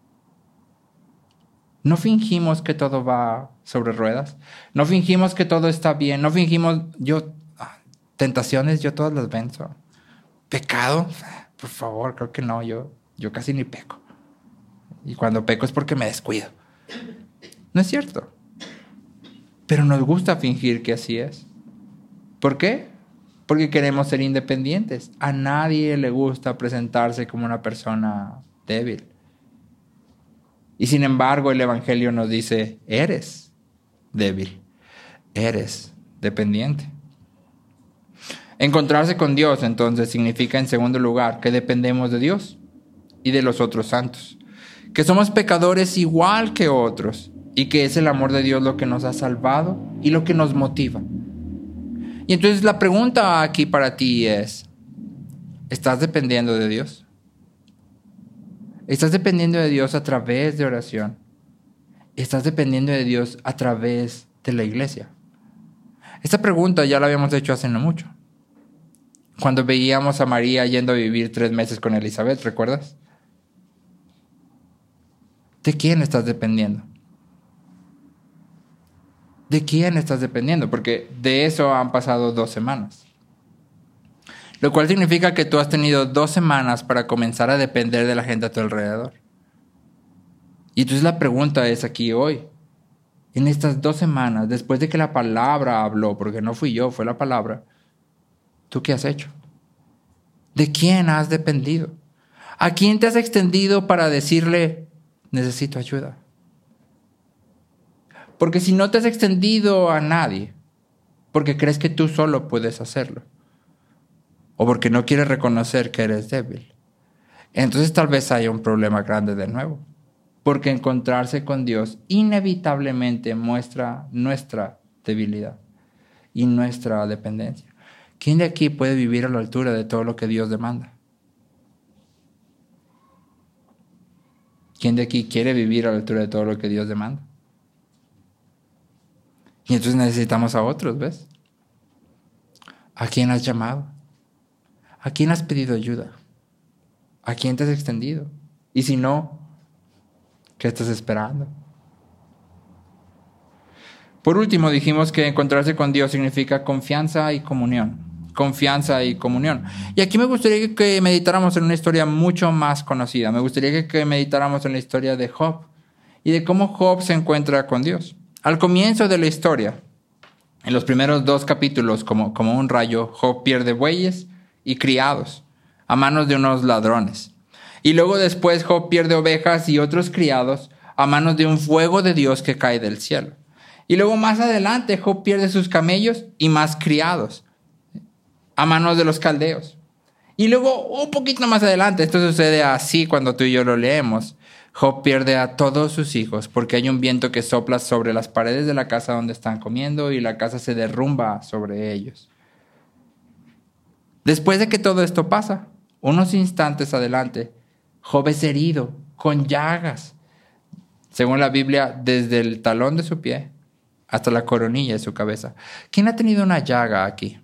No fingimos que todo va sobre ruedas, no fingimos que todo está bien, no fingimos, tentaciones yo todas las venzo. Pecado, por favor, creo que no, yo casi ni peco. Y cuando peco es porque me descuido. No es cierto. Pero nos gusta fingir que así es. ¿Por qué? Porque queremos ser independientes. A nadie le gusta presentarse como una persona débil. Y sin embargo, el Evangelio nos dice, eres débil, eres dependiente. Encontrarse con Dios, entonces, significa, en segundo lugar, que dependemos de Dios y de los otros santos, que somos pecadores igual que otros y que es el amor de Dios lo que nos ha salvado y lo que nos motiva. Y entonces la pregunta aquí para ti es, ¿estás dependiendo de Dios? ¿Estás dependiendo de Dios a través de oración? ¿Estás dependiendo de Dios a través de la iglesia? Esta pregunta ya la habíamos hecho hace no mucho, cuando veíamos a María yendo a vivir 3 meses con Elizabeth, ¿recuerdas? ¿De quién estás dependiendo? ¿De quién estás dependiendo? Porque de eso han pasado 2 semanas. Lo cual significa que tú has tenido 2 semanas para comenzar a depender de la gente a tu alrededor. Y entonces la pregunta es aquí hoy. En estas 2 semanas, después de que la palabra habló, porque no fui yo, fue la palabra, ¿tú qué has hecho? ¿De quién has dependido? ¿A quién te has extendido para decirle, necesito ayuda? Porque si no te has extendido a nadie, porque crees que tú solo puedes hacerlo, o porque no quieres reconocer que eres débil. Entonces tal vez haya un problema grande de nuevo, porque encontrarse con Dios inevitablemente muestra nuestra debilidad y nuestra dependencia. ¿Quién de aquí puede vivir a la altura de todo lo que Dios demanda? ¿Quién de aquí quiere vivir a la altura de todo lo que Dios demanda? Y entonces necesitamos a otros, ¿ves? ¿A quién has llamado? ¿A quién has pedido ayuda? ¿A quién te has extendido? Y si no, ¿qué estás esperando? Por último, dijimos que encontrarse con Dios significa confianza y comunión. Confianza y comunión. Y aquí me gustaría que meditáramos en una historia mucho más conocida. Me gustaría que meditáramos en la historia de Job y de cómo Job se encuentra con Dios. Al comienzo de la historia, en los primeros 2 capítulos, como un rayo, Job pierde bueyes y criados a manos de unos ladrones. Y luego después Job pierde ovejas y otros criados a manos de un fuego de Dios que cae del cielo. Y luego más adelante Job pierde sus camellos y más criados a manos de los caldeos. Y luego un poquito más adelante, esto sucede así cuando tú y yo lo leemos, Job pierde a todos sus hijos porque hay un viento que sopla sobre las paredes de la casa donde están comiendo y la casa se derrumba sobre ellos. Después de que todo esto pasa, unos instantes adelante, Job es herido con llagas, según la Biblia, desde el talón de su pie hasta la coronilla de su cabeza. ¿Quién ha tenido una llaga aquí?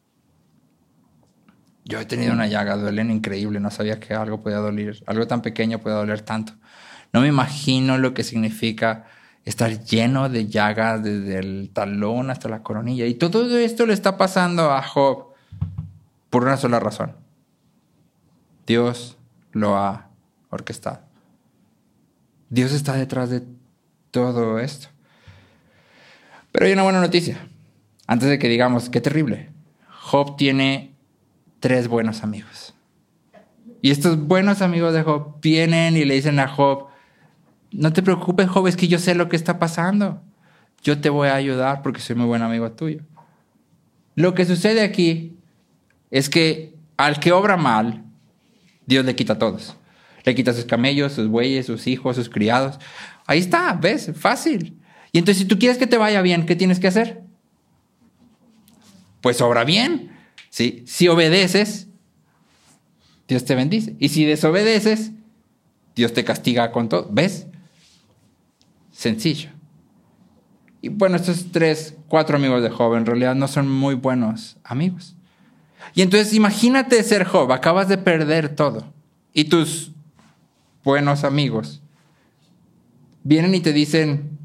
Yo he tenido una llaga, duelen increíble, no sabía que algo podía doler, algo tan pequeño puede doler tanto. No me imagino lo que significa estar lleno de llagas desde el talón hasta la coronilla. Y todo esto le está pasando a Job por una sola razón. Dios lo ha orquestado. Dios está detrás de todo esto. Pero hay una buena noticia. Antes de que digamos, qué terrible. Job tiene 3 buenos amigos. Y estos buenos amigos de Job vienen y le dicen a Job, no te preocupes, Job, es que yo sé lo que está pasando. Yo te voy a ayudar porque soy muy buen amigo tuyo. Lo que sucede aquí es que al que obra mal, Dios le quita a todos. Le quita sus camellos, sus bueyes, sus hijos, sus criados. Ahí está, ¿ves? Fácil. Y entonces si tú quieres que te vaya bien, ¿qué tienes que hacer? Pues obra bien. ¿Sí? Si obedeces, Dios te bendice. Y si desobedeces, Dios te castiga con todo. ¿Ves? Sencillo. Y bueno, estos 3, 4 amigos de Job en realidad no son muy buenos amigos. Y entonces imagínate ser Job, acabas de perder todo. Y tus buenos amigos vienen y te dicen,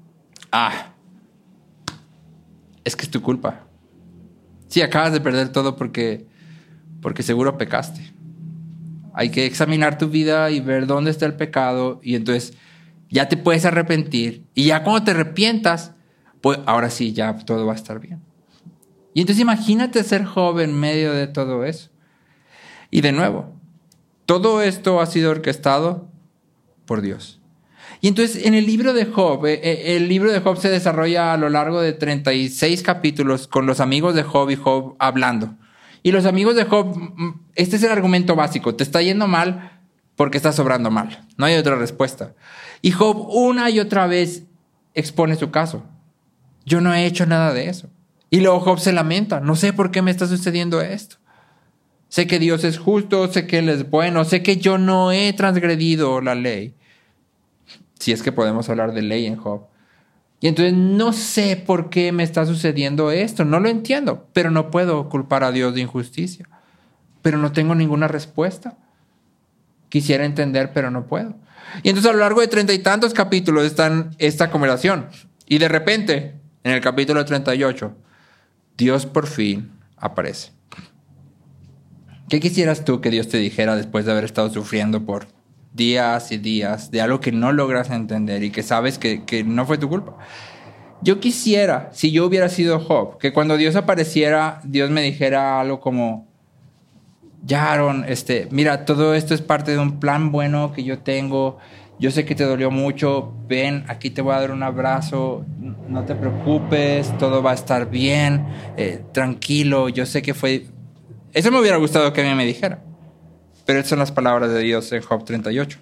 es que es tu culpa. Sí, acabas de perder todo porque seguro pecaste. Hay que examinar tu vida y ver dónde está el pecado y entonces ya te puedes arrepentir. Y ya cuando te arrepientas, pues ahora sí, ya todo va a estar bien. Y entonces imagínate ser Job en medio de todo eso. Y de nuevo, todo esto ha sido orquestado por Dios. Y entonces en el libro de Job, el libro de Job se desarrolla a lo largo de 36 capítulos con los amigos de Job y Job hablando. Y los amigos de Job, este es el argumento básico, te está yendo mal porque estás obrando mal. No hay otra respuesta. Y Job una y otra vez expone su caso. Yo no he hecho nada de eso. Y luego Job se lamenta, no sé por qué me está sucediendo esto. Sé que Dios es justo, sé que Él es bueno, sé que yo no he transgredido la ley. Si es que podemos hablar de ley en Job. Y entonces no sé por qué me está sucediendo esto. No lo entiendo, pero no puedo culpar a Dios de injusticia. Pero no tengo ninguna respuesta. Quisiera entender, pero no puedo. Y entonces a lo largo de 30 y tantos capítulos está esta conversación. Y de repente, en el capítulo 38, Dios por fin aparece. ¿Qué quisieras tú que Dios te dijera después de haber estado sufriendo por días y días de algo que no logras entender y que sabes que no fue tu culpa? Yo quisiera, si yo hubiera sido Job, que cuando Dios apareciera, Dios me dijera algo como, ya Aaron, mira, todo esto es parte de un plan bueno que yo tengo. yo sé que te dolió mucho, ven, aquí te voy a dar un abrazo, no te preocupes, todo va a estar bien, tranquilo, yo sé que fue... Eso me hubiera gustado que a mí me dijera, pero esas son las palabras de Dios en Job 38.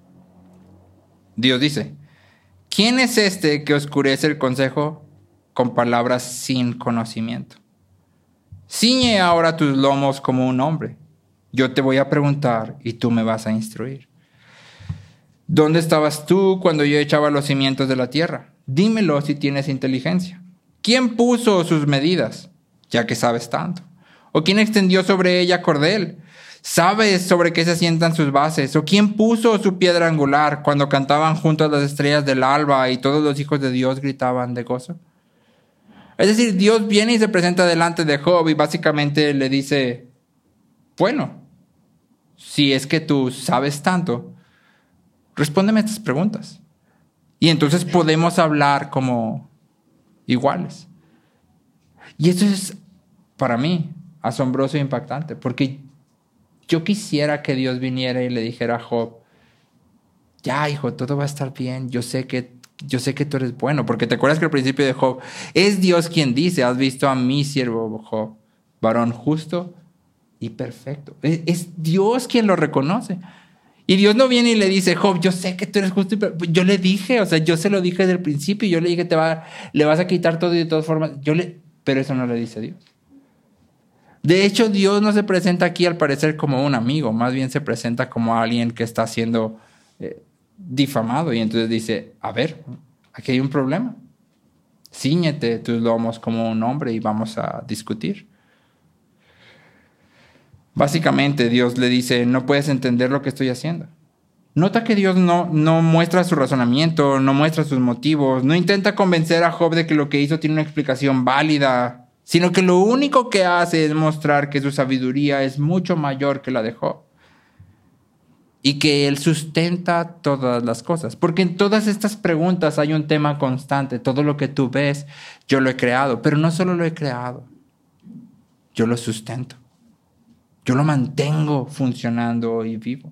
Dios dice, ¿quién es este que oscurece el consejo con palabras sin conocimiento? Ciñe ahora tus lomos como un hombre. Yo te voy a preguntar y tú me vas a instruir. ¿Dónde estabas tú cuando yo echaba los cimientos de la tierra? Dímelo si tienes inteligencia. ¿Quién puso sus medidas, ya que sabes tanto? ¿O quién extendió sobre ella cordel? ¿Sabes sobre qué se asientan sus bases? ¿O quién puso su piedra angular cuando cantaban junto a las estrellas del alba y todos los hijos de Dios gritaban de gozo? Es decir, Dios viene y se presenta delante de Job y básicamente le dice, bueno, si es que tú sabes tanto, respóndeme estas preguntas. Y entonces podemos hablar como iguales. Y eso es, para mí, asombroso e impactante, porque yo quisiera que Dios viniera y le dijera a Job, ya, hijo, todo va a estar bien, yo sé que tú eres bueno, porque te acuerdas que al principio de Job, es Dios quien dice, has visto a mi siervo Job, varón justo y perfecto. Es Dios quien lo reconoce. Y Dios no viene y le dice, Job, yo sé que tú eres justo y perfecto. Yo le dije, o sea, yo se lo dije desde el principio, yo le dije, le vas a quitar todo y de todas formas, pero eso no le dice Dios. De hecho, Dios no se presenta aquí al parecer como un amigo, más bien se presenta como alguien que está siendo difamado. Y entonces dice, a ver, aquí hay un problema. Cíñete tus lomos como un hombre y vamos a discutir. Básicamente Dios le dice, no puedes entender lo que estoy haciendo. Nota que Dios no muestra su razonamiento, no muestra sus motivos, no intenta convencer a Job de que lo que hizo tiene una explicación válida, sino que lo único que hace es mostrar que su sabiduría es mucho mayor que la de Job y que él sustenta todas las cosas. Porque en todas estas preguntas hay un tema constante. Todo lo que tú ves, yo lo he creado, pero no solo lo he creado, yo lo sustento. Yo lo mantengo funcionando y vivo.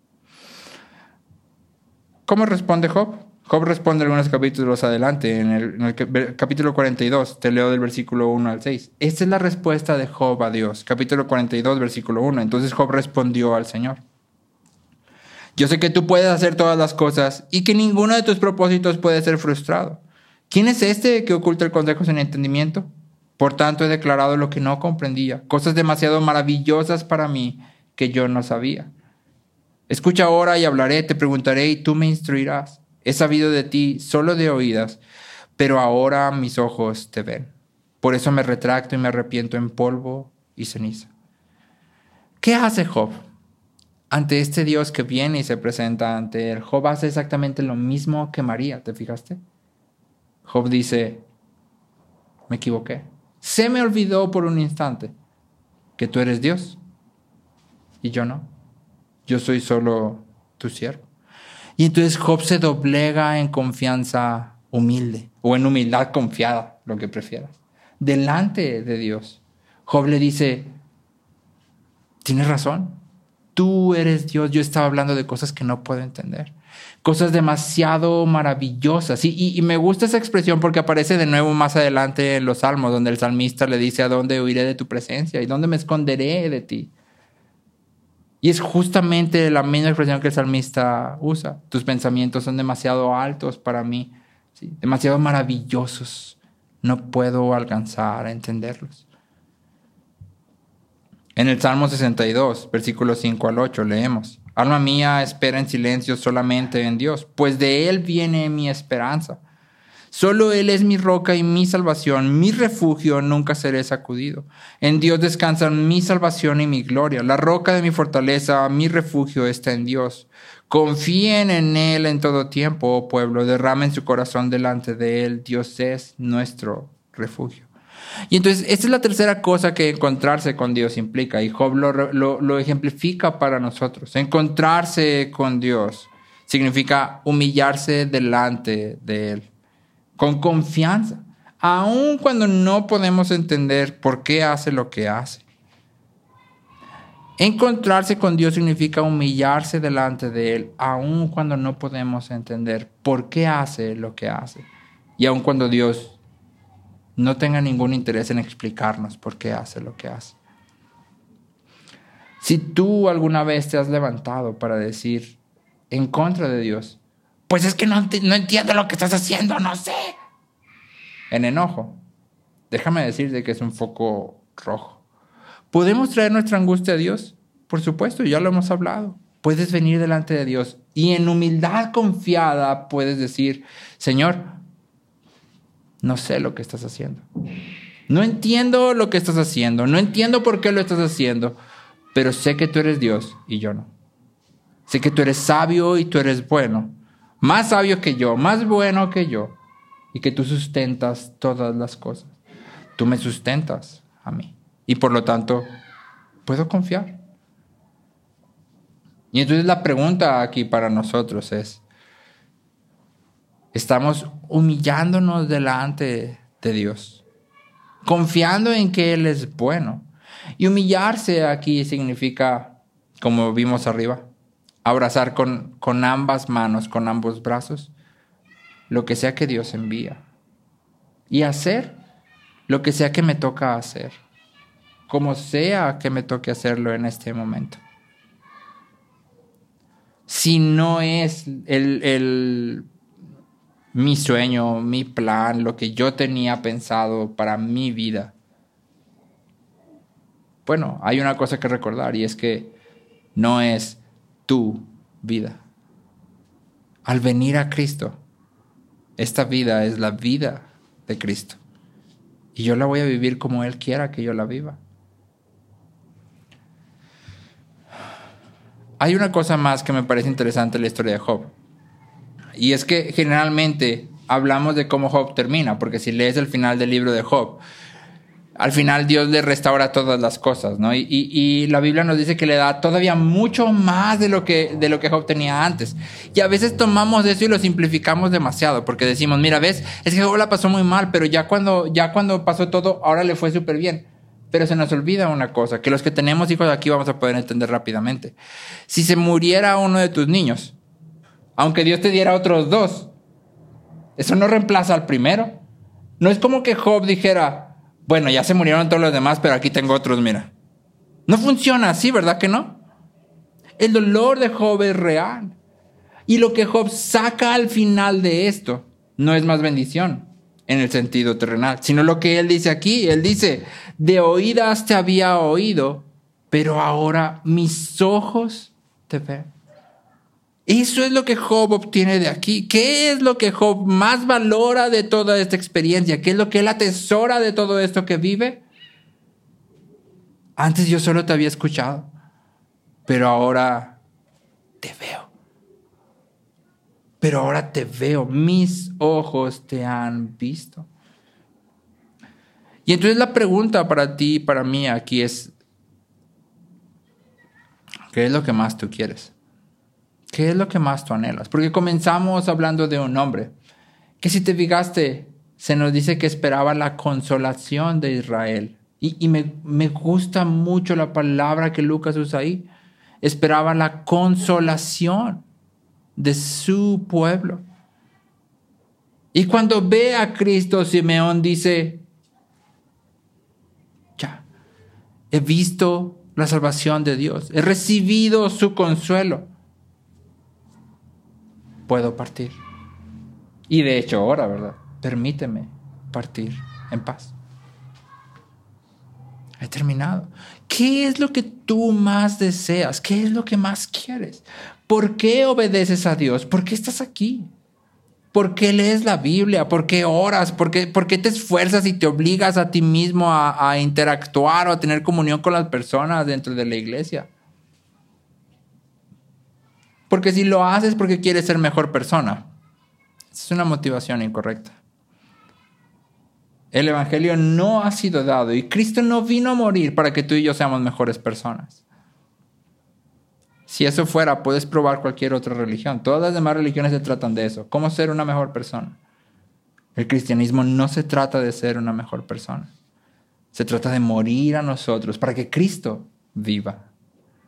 ¿Cómo responde Job? Job responde algunos capítulos adelante, en el capítulo 42, te leo del versículo 1 al 6. Esta es la respuesta de Job a Dios, capítulo 42, versículo 1. Entonces Job respondió al Señor. Yo sé que tú puedes hacer todas las cosas y que ninguno de tus propósitos puede ser frustrado. ¿Quién es este que oculta el consejo sin entendimiento? Por tanto, he declarado lo que no comprendía, cosas demasiado maravillosas para mí que yo no sabía. Escucha ahora y hablaré, te preguntaré y tú me instruirás. He sabido de ti solo de oídas, pero ahora mis ojos te ven. Por eso me retracto y me arrepiento en polvo y ceniza. ¿Qué hace Job? Ante este Dios que viene y se presenta ante él, Job hace exactamente lo mismo que María, ¿te fijaste? Job dice, me equivoqué. Se me olvidó por un instante que tú eres Dios y yo no. Yo soy solo tu siervo. Y entonces Job se doblega en confianza humilde o en humildad confiada, lo que prefieras, delante de Dios. Job le dice, tienes razón, tú eres Dios. Yo estaba hablando de cosas que no puedo entender, cosas demasiado maravillosas. Y me gusta esa expresión porque aparece de nuevo más adelante en los Salmos, donde el salmista le dice, ¿a dónde huiré de tu presencia? ¿Y dónde me esconderé de ti? Y es justamente la misma expresión que el salmista usa. Tus pensamientos son demasiado altos para mí, ¿sí? Demasiado maravillosos. No puedo alcanzar a entenderlos. En el Salmo 62, versículos 5 al 8, leemos, alma mía, espera en silencio solamente en Dios, pues de Él viene mi esperanza. Solo Él es mi roca y mi salvación, mi refugio, nunca seré sacudido. En Dios descansan mi salvación y mi gloria. La roca de mi fortaleza, mi refugio está en Dios. Confíen en Él en todo tiempo, oh pueblo. Derramen su corazón delante de Él. Dios es nuestro refugio. Y entonces, esta es la tercera cosa que encontrarse con Dios implica. Y Job lo ejemplifica para nosotros. Encontrarse con Dios significa humillarse delante de Él, con confianza, aun cuando no podemos entender por qué hace lo que hace. Encontrarse con Dios significa humillarse delante de Él, aun cuando no podemos entender por qué hace lo que hace. Y aun cuando Dios no tenga ningún interés en explicarnos por qué hace lo que hace. Si tú alguna vez te has levantado para decir en contra de Dios, pues es que no entiendo lo que estás haciendo, no sé. En enojo, déjame decirte que es un foco rojo. ¿Podemos traer nuestra angustia a Dios? Por supuesto, ya lo hemos hablado. Puedes venir delante de Dios y en humildad confiada puedes decir, Señor, no sé lo que estás haciendo. No entiendo lo que estás haciendo. No entiendo por qué lo estás haciendo. Pero sé que tú eres Dios y yo no. Sé que tú eres sabio y tú eres bueno. Más sabio que yo, más bueno que yo. Y que tú sustentas todas las cosas. Tú me sustentas a mí. Y por lo tanto, puedo confiar. Y entonces la pregunta aquí para nosotros es, ¿estamos humillándonos delante de Dios? Confiando en que Él es bueno. Y humillarse aquí significa, como vimos arriba, abrazar con ambas manos, con ambos brazos, lo que sea que Dios envía. Y hacer lo que sea que me toca hacer, como sea que me toque hacerlo en este momento. Si no es mi sueño, mi plan, lo que yo tenía pensado para mi vida. Bueno, hay una cosa que recordar y es que no es tu vida. Al venir a Cristo, esta vida es la vida de Cristo. Y yo la voy a vivir como Él quiera que yo la viva. Hay una cosa más que me parece interesante en la historia de Job. Y es que generalmente hablamos de cómo Job termina, porque si lees el final del libro de Job, al final Dios le restaura todas las cosas, ¿no? Y la Biblia nos dice que le da todavía mucho más de lo que Job tenía antes. Y a veces tomamos eso y lo simplificamos demasiado, porque decimos, mira, ves, es que Job la pasó muy mal, pero ya cuando pasó todo, ahora le fue súper bien. Pero se nos olvida una cosa, que los que tenemos hijos aquí vamos a poder entender rápidamente. Si se muriera uno de tus niños, aunque Dios te diera otros 2, eso no reemplaza al primero. No es como que Job dijera, bueno, ya se murieron todos los demás, pero aquí tengo otros, mira. No funciona así, ¿verdad que no? El dolor de Job es real. Y lo que Job saca al final de esto no es más bendición en el sentido terrenal, sino lo que él dice aquí. Él dice, de oídas te había oído, pero ahora mis ojos te ven. Eso es lo que Job obtiene de aquí. ¿Qué es lo que Job más valora de toda esta experiencia? ¿Qué es lo que él atesora de todo esto que vive? Antes yo solo te había escuchado, pero ahora te veo. Pero ahora te veo. Mis ojos te han visto. Y entonces la pregunta para ti y para mí aquí es, ¿qué es lo que más tú quieres? ¿Qué es lo que más tú anhelas? Porque comenzamos hablando de un hombre que, si te fijaste, se nos dice que esperaba la consolación de Israel. Y me gusta mucho la palabra que Lucas usa ahí. Esperaba la consolación de su pueblo. Y cuando ve a Cristo, Simeón dice, ya, he visto la salvación de Dios, he recibido su consuelo. Puedo partir. Y de hecho ahora, ¿verdad? Permíteme partir en paz. He terminado. ¿Qué es lo que tú más deseas? ¿Qué es lo que más quieres? ¿Por qué obedeces a Dios? ¿Por qué estás aquí? ¿Por qué lees la Biblia? ¿Por qué oras? ¿Por qué te esfuerzas y te obligas a ti mismo a interactuar o a tener comunión con las personas dentro de la iglesia? Porque si lo haces porque quieres ser mejor persona, es una motivación incorrecta. El evangelio no ha sido dado y Cristo no vino a morir para que tú y yo seamos mejores personas. Si eso fuera, puedes probar cualquier otra religión. Todas las demás religiones se tratan de eso. ¿Cómo ser una mejor persona? El cristianismo no se trata de ser una mejor persona. Se trata de morir a nosotros para que Cristo viva.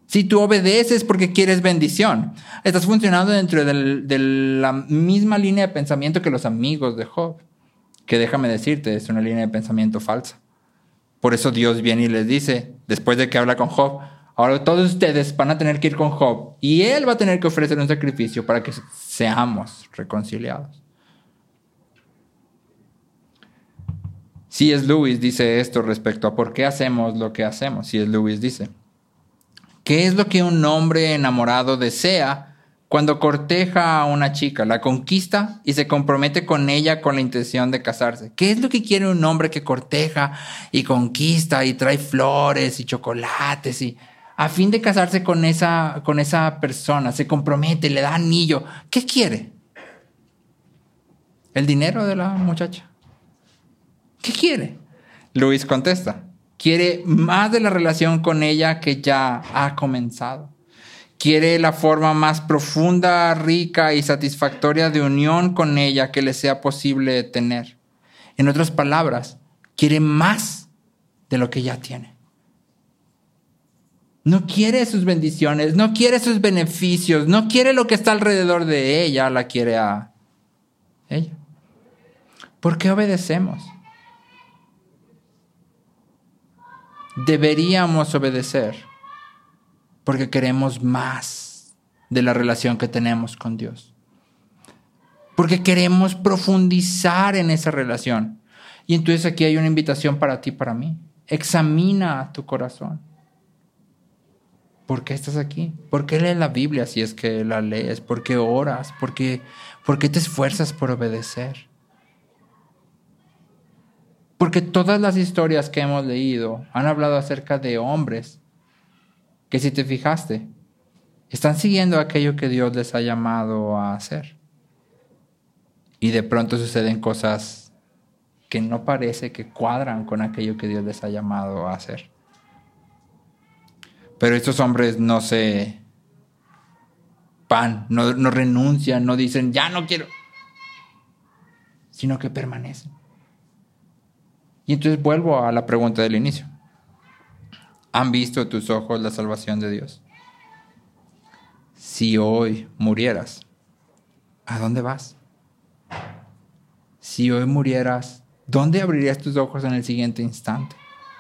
Si tú obedeces porque quieres bendición, estás funcionando dentro de la misma línea de pensamiento que los amigos de Job, que déjame decirte, es una línea de pensamiento falsa. Por eso Dios viene y les dice, después de que habla con Job, ahora todos ustedes van a tener que ir con Job y él va a tener que ofrecer un sacrificio para que seamos reconciliados. C.S. Lewis dice esto respecto a por qué hacemos lo que hacemos. C.S. Lewis dice, ¿qué es lo que un hombre enamorado desea cuando corteja a una chica, la conquista y se compromete con ella con la intención de casarse? ¿Qué es lo que quiere un hombre que corteja y conquista y trae flores y chocolates y a fin de casarse con esa persona, se compromete, le da anillo? ¿Qué quiere? ¿El dinero de la muchacha? ¿Qué quiere? Luis contesta, quiere más de la relación con ella que ya ha comenzado. Quiere la forma más profunda, rica y satisfactoria de unión con ella que le sea posible tener. En otras palabras, quiere más de lo que ya tiene. No quiere sus bendiciones, no quiere sus beneficios, no quiere lo que está alrededor de ella, la quiere a ella. ¿Por qué obedecemos? Deberíamos obedecer porque queremos más de la relación que tenemos con Dios. Porque queremos profundizar en esa relación. Y entonces aquí hay una invitación para ti, para mí. Examina tu corazón. ¿Por qué estás aquí? ¿Por qué lees la Biblia si es que la lees? ¿Por qué oras? ¿Por qué te esfuerzas por obedecer? Porque todas las historias que hemos leído han hablado acerca de hombres que, si te fijaste, están siguiendo aquello que Dios les ha llamado a hacer. Y de pronto suceden cosas que no parece que cuadran con aquello que Dios les ha llamado a hacer. Pero estos hombres no renuncian, no dicen, ya no quiero, sino que permanecen. Y entonces vuelvo a la pregunta del inicio. ¿Han visto tus ojos la salvación de Dios? Si hoy murieras, ¿a dónde vas? Si hoy murieras, ¿dónde abrirías tus ojos en el siguiente instante?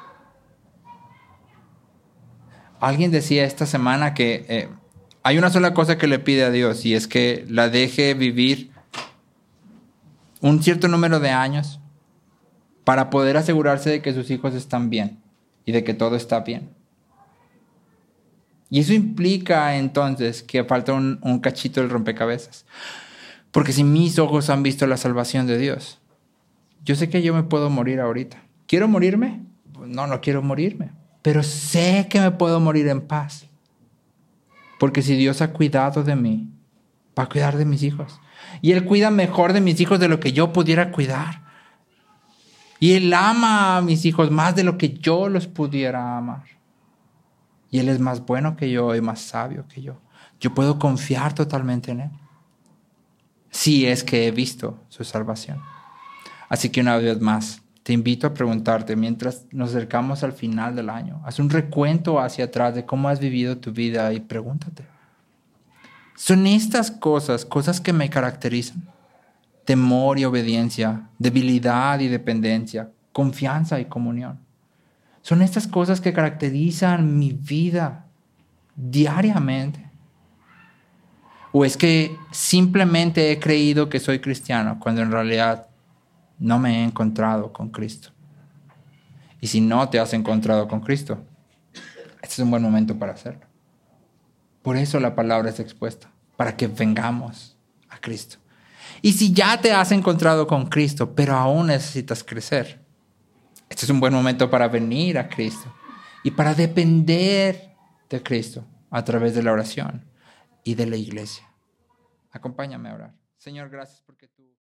Alguien decía esta semana que hay una sola cosa que le pide a Dios y es que la deje vivir un cierto número de años para poder asegurarse de que sus hijos están bien y de que todo está bien. Y eso implica entonces que falta un cachito del rompecabezas. Porque si mis ojos han visto la salvación de Dios, yo sé que yo me puedo morir ahorita. ¿Quiero morirme? No quiero morirme. Pero sé que me puedo morir en paz. Porque si Dios ha cuidado de mí, va a cuidar de mis hijos. Y Él cuida mejor de mis hijos de lo que yo pudiera cuidar. Y Él ama a mis hijos más de lo que yo los pudiera amar. Y Él es más bueno que yo y más sabio que yo. Yo puedo confiar totalmente en Él. Si es que he visto su salvación. Así que una vez más, te invito a preguntarte mientras nos acercamos al final del año. Haz un recuento hacia atrás de cómo has vivido tu vida y pregúntate. ¿Son estas cosas que me caracterizan? Temor y obediencia, debilidad y dependencia, confianza y comunión. ¿Son estas cosas que caracterizan mi vida diariamente? ¿O es que simplemente he creído que soy cristiano cuando en realidad no me he encontrado con Cristo? Y si no te has encontrado con Cristo, este es un buen momento para hacerlo. Por eso la palabra es expuesta, para que vengamos a Cristo. Y si ya te has encontrado con Cristo, pero aún necesitas crecer, este es un buen momento para venir a Cristo y para depender de Cristo a través de la oración y de la iglesia. Acompáñame a orar. Señor, gracias porque tú...